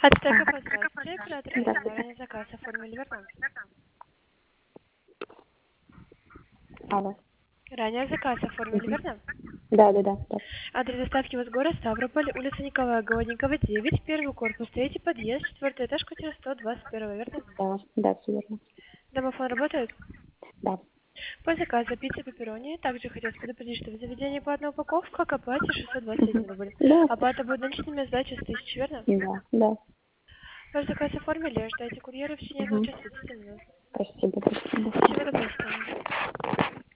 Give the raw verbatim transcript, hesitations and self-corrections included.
Ацтека, здравствуйте. Оператор Здравствуйте. ранее заказ оформили, верно? Алло. Ранее заказ оформили, Мгм. верно? Да, да, да, да. Адрес доставки у вас город Ставрополь, улица Николая Голодникова, девять, первый корпус, третий подъезд, четвертый этаж, квартира сто двадцать один, верно? Да, да, все верно. Домофон работает? Да. По заказу пицца пепперони. Также хотелось предупредить, что в заведении по одной упаковке к оплате шестьсот двадцать Мгм. один рубль. Да, Оплата будет наличными, сдача с тысячи, верно? да, да. Ваш заказ оформили, ждайте курьера в течение одного Угу. часа тридцати минут. Спасибо, спасибо. Всего доброго, до свидания.